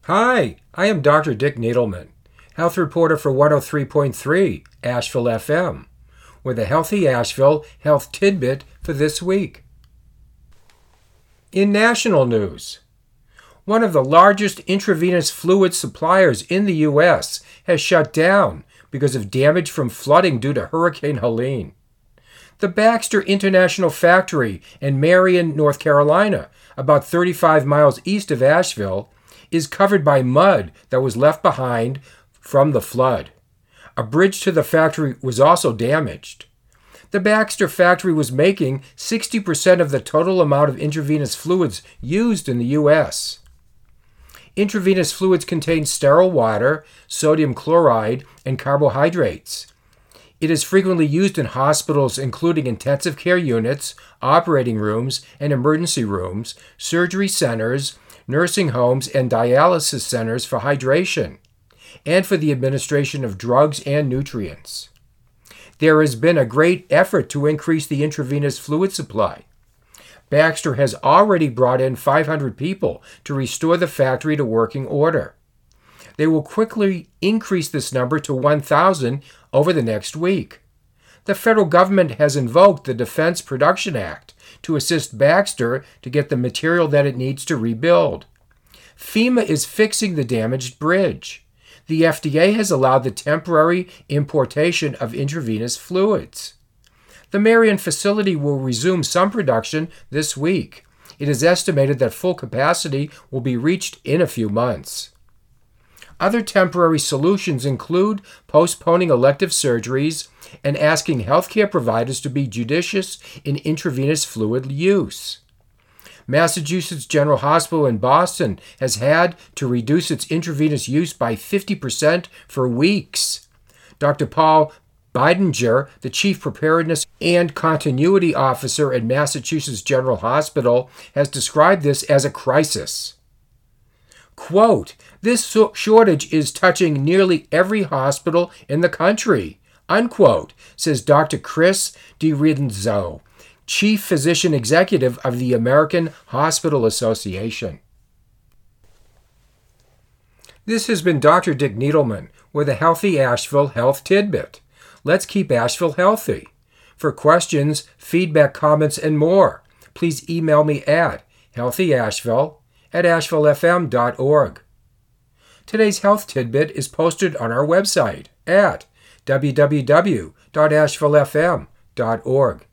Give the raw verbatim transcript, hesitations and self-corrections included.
Hi, I am Doctor Dick Needleman, health reporter for one oh three point three Asheville F M, with a Healthy Asheville health tidbit for this week. In national news, one of the largest intravenous fluid suppliers in the U S has shut down because of damage from flooding due to Hurricane Helene. The Baxter International Factory in Marion, North Carolina, about thirty-five miles east of Asheville, is covered by mud that was left behind from the flood. A bridge to the factory was also damaged. The Baxter factory was making sixty percent of the total amount of intravenous fluids used in the U S. Intravenous fluids contain sterile water, sodium chloride, and carbohydrates. It is frequently used in hospitals including intensive care units, operating rooms and emergency rooms, surgery centers, nursing homes, and dialysis centers for hydration, and for the administration of drugs and nutrients. There has been a great effort to increase the intravenous fluid supply. Baxter has already brought in five hundred people to restore the factory to working order. They will quickly increase this number to one thousand over the next week. The federal government has invoked the Defense Production Act to assist Baxter to get the material that it needs to rebuild. FEMA is fixing the damaged bridge. The F D A has allowed the temporary importation of intravenous fluids. The Marion facility will resume some production this week. It is estimated that full capacity will be reached in a few months. Other temporary solutions include postponing elective surgeries and asking healthcare providers to be judicious in intravenous fluid use. Massachusetts General Hospital in Boston has had to reduce its intravenous use by fifty percent for weeks. Doctor Paul Bidinger, the Chief Preparedness and Continuity Officer at Massachusetts General Hospital, has described this as a crisis. Quote, "This shortage is touching nearly every hospital in the country," unquote, says Doctor Chris DiRienzo, Chief Physician Executive of the American Hospital Association. This has been Doctor Dick Needleman with a Healthy Asheville Health Tidbit. Let's keep Asheville healthy. For questions, feedback, comments, and more, please email me at healthyasheville at asheville f m dot org. Today's health tidbit is posted on our website at w w w dot asheville f m dot org.